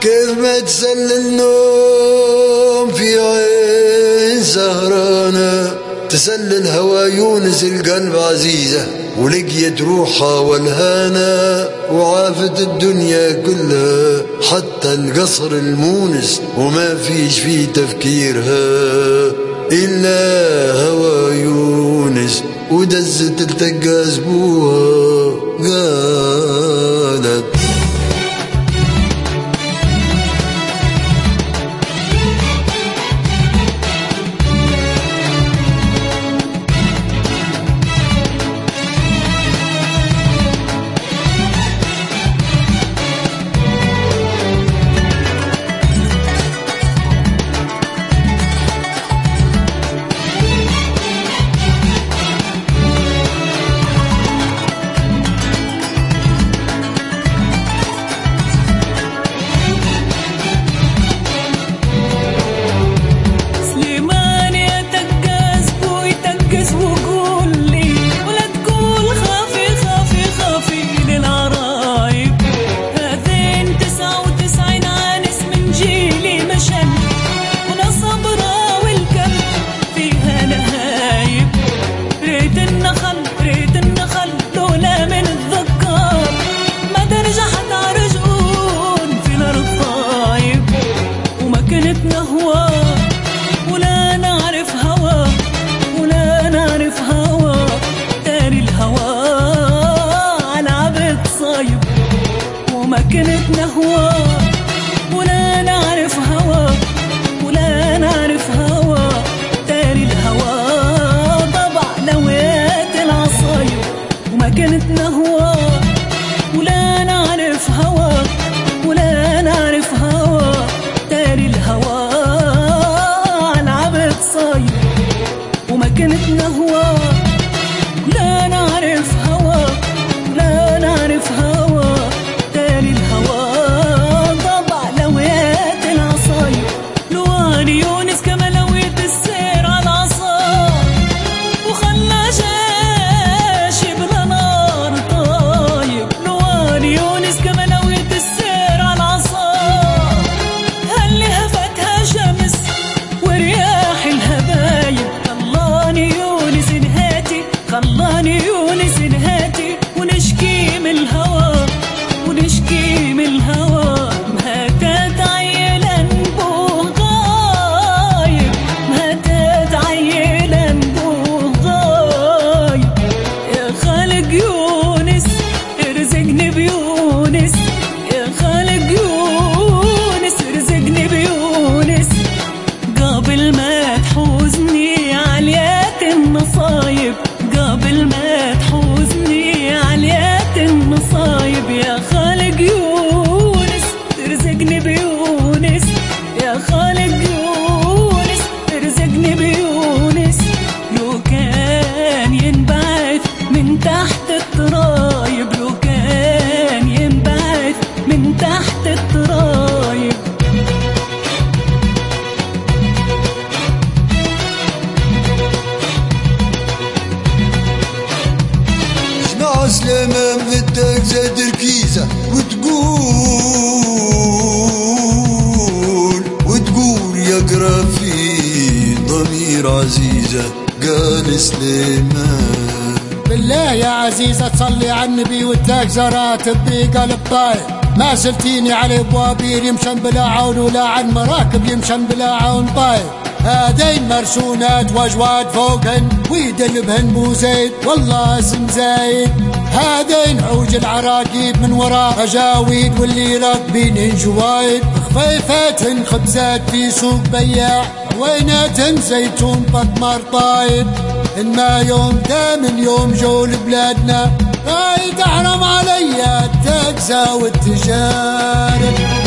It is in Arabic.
كيف ما تسل النوم في عين سهرانة، تسل الهوى يونس القلب عزيزة، ولقيت روحها والهانة، وعافت الدنيا كلها حتى القصر المونس، وما فيش في تفكيرها إلا هوى يونس. ودزت التقى زبوها قالت وما كنت نهوى ولا نعرف هوى ولا نعرف هوى تاري الهوى ضبع نويت العصايب. وما كنت نهوى ولا نعرف هوى ولا نعرف هوى تاري الهوى لعبت صايب. وما كنت نهوى ولا نعرف هوى ولا نعرف هوى تاري الهوى ضبع لويات العصايب. لواني يونس كما لويت السير على العصا وخلى جاشي بلا نار طايب. لواني يونس كما لويت السير على العصا هاللي هفتها شمس ورياح الهبايب. خلاني يونس نهاتي خلاني يونس نهاتي ونشكي من الهوى ونشكي من الهوى. مهاتات عيلا بوه غايب مهاتات عيلا بوه غايب. يا خالق يونس ارزقني بيونس يا خالق يونس ارزقني بيونس قبل ما تحوزني عليات النصايب قبل ما تحوزني عليات النصايب. يا خالق يونس ارزقني بيونس يا خالق يونس ارزقني بيونس. لو كان ينبعث من تحت الترايب لو كان ينبعث من تحت الترايب. اسمع سليمان بدك زاد ركيزة وتقول يقرا في ضمير عزيزة. قال سليمان بالله يا عزيزة تصلي على النبي وتاك زرات بقلب طاير. ما سلتيني على ابوابير يمشن بلا عون ولا عن مراكب يمشن بلا عون طاير. هادين مرسونات واجواد فوقهن ويدلبهن بو زيد والله اسم زايد. هادين عوج العراقيب من وراء رجاويد واللي راكبين جوايد. خفيفاتهن خبزات في سوق بياع ويناتهن زيتون بطمر طايب. إن ما يوم ثامن يوم جو لبلادنا رايد احرم عليا التاكسة والتجارب.